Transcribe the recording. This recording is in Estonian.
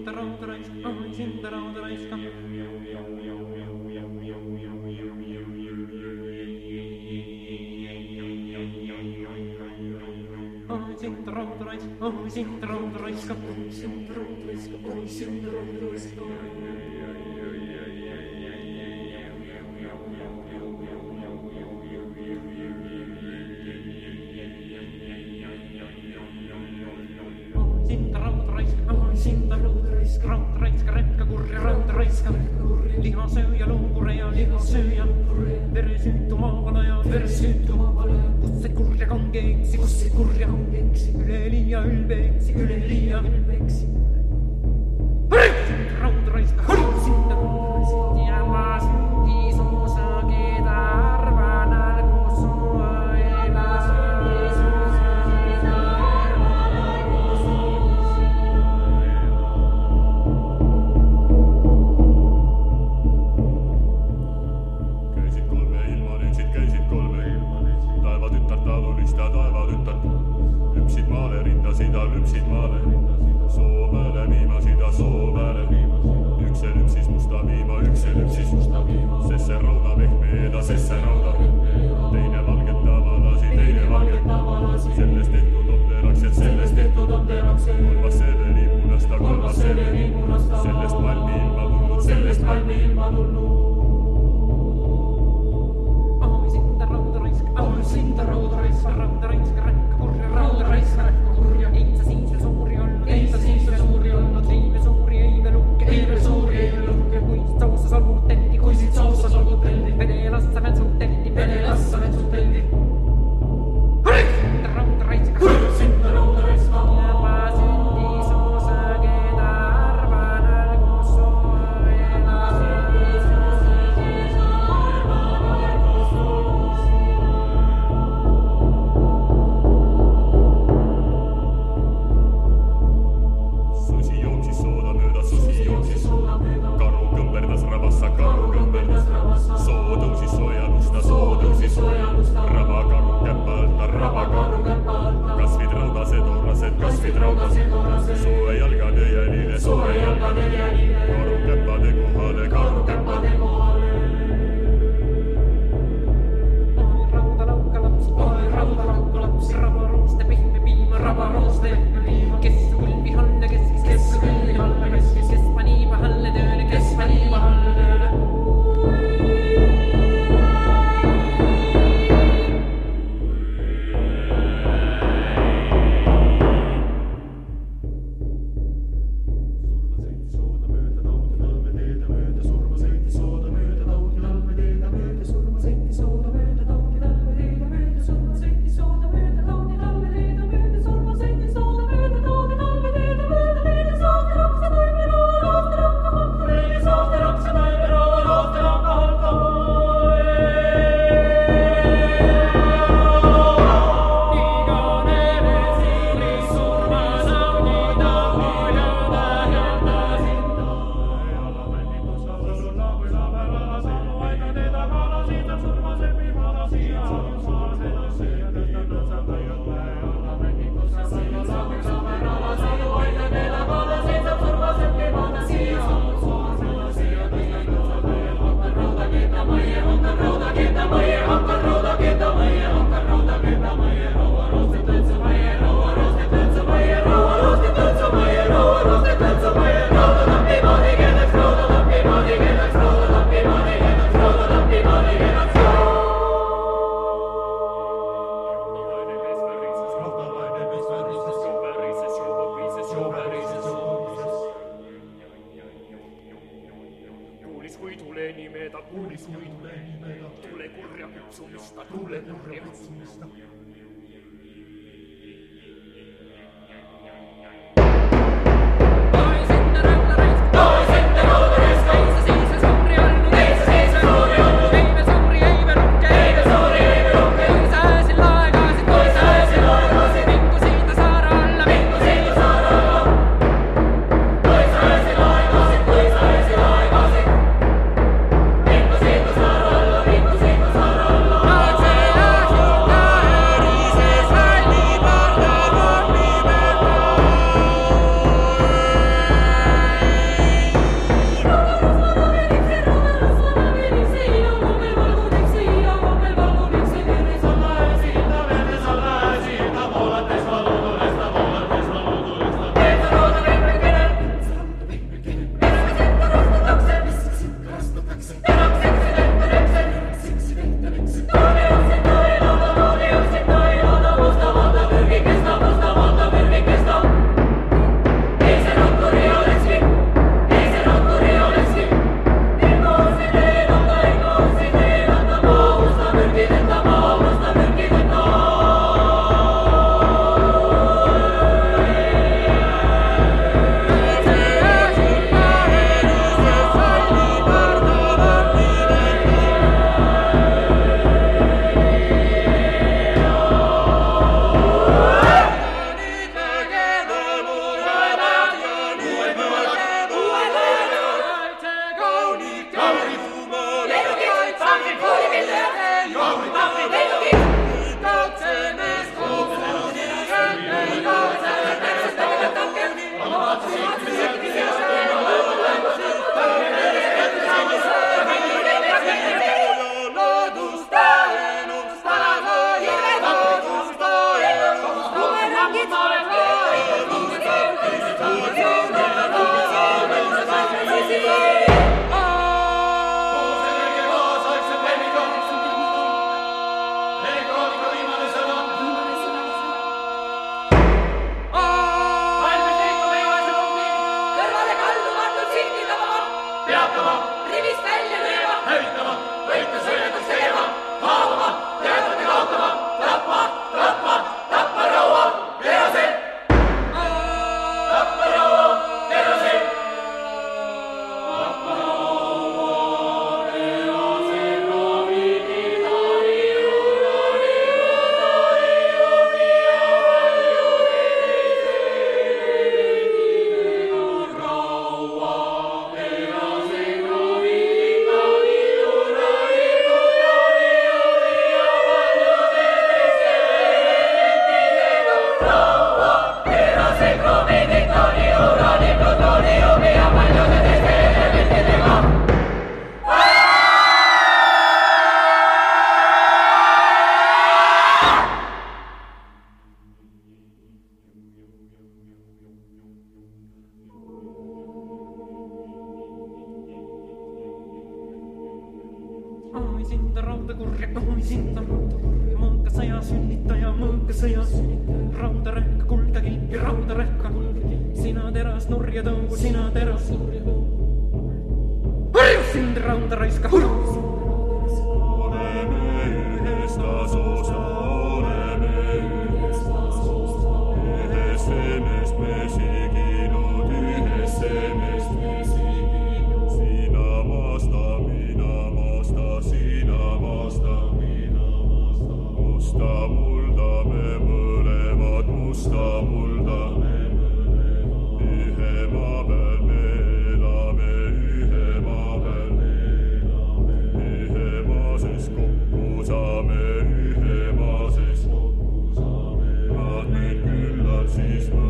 Lihasööja, luukureja, lihasööja, veresüütu maavalaja, veresüütu maavalaja, kussid kurja kangeeksi, kussid kurja kangeeksi, üleliia ülbeeksi, üleliia ülbeeksi. Raudraiska, hõltsinda raudraiska. Ja ma sündi suusa, keda arvan algu sua elas. Lüpsid maale rindasida, lüpsid maale Soomele viimasida Soomele Ükse lüpsis musta viima, ükse lüpsis Sest see rauda vehmeeda, sest see rauda Teine valget tavalasi, teine valget tavalasi Sellest tehtud opteraksed, sellest tehtud opteraksed Kolmas severi punasta, kolmas severi punasta Sellest malmi ilma tulnud, sellest malmi ilma tulnud Sinta raudaraiska, räkka kurja, raudaraiska, räkka kurja. Ei sa siis veel suuri olnud, ei sa siis veel suuri olnud. Ei veel suuri, ei veel lukke, ei veel suuri, ei veel lukke. Kui siit saussa solgud telti, kui siit saussa solgud telti. Vene lassa metsud telti, vene lassa metsud telti. Sinta raudaraiska, sinta raudaraiska. Ja ma sündi suusa, keda arvan algu sua elas. Karu kõmberdas rabassa, karu kõmberdas rabassa Soo tõusis sojalusta, soo tõusis sojalusta Raba karu käppa alta, raba karu käppa alta Kasvid raudased orrased, kasvid raudased orrased Soe jalgade jälile, soe jalgade jälile Karu käppade kohale, karu käppade kohale Rauda lauka lapsi, rauda lauka lapsi Raba rooste pehme piima, raba rooste pehme piima Kes kulbi halle keskis, kes kulbi halle keskis Kes pani pahalle tööle, kes pani pahalle tööle Surma sõiti sooda mööda taudi talveteede mööda Surma sõiti sooda mööda taudi talveteede mööda Surma sõiti sooda mööda taudi talveteede mööda Surma sõiti sooda mööda taudi talveteede mööda Neile saate raksa toime roa rooste rakka halka Neile saate raksa toime roa rooste rakka halka Iganele siili surma naudida hoiada häntä sinna Alla männikus laululla kui laveralla saanu aika teeda kalasiita surma sepi malasia Saarselassia tõstan tõstan tajut väe alla männikus laululla kui laveralla saanu aika teeda kalasiita surma sepi malasia Saarselassia tõstan tõstan tajut hakkan rauda keeta meie hakkan rauda keeta meie hakkan rauda keeta meie hakkan rauda keeta meie raua roostet tõtsa meie raua roostet tõtsa meie raua roostet tõtsa meie raua roostet tõtsa meie rauda tappi maadi kelleks rauda tappi maadi kelleks rauda tappi maadi kelleks rauda tappi maadi kelleks Raudalaine kes värises joo värises joo hopises joo värises joo hopises Kuulis kui tuleni meeda kuulis kui tuleni meeda Tule kurja kutsumista tule kurja kutsumista Saara alla, ja mõõkesõjas, raudarehka, kuldakilpi, raudarehka, sina teras, nurja tõugu, sina teras. Hurju sind, raudaraiska, hurju! Oleme ühest asusta, oleme ühest asusta, ühest semest me siginud, ühest semest me siginud. Sina maasta, mina maasta, sina maasta, mina maasta. Musta mulda me mõlemad, musta mulda me mõlemad. Ühe maa peal me elame, ühe maa peal me elame. Ühe maa sees kokku saame, ühe maa sees kokku saame. Maad meil küllalt siis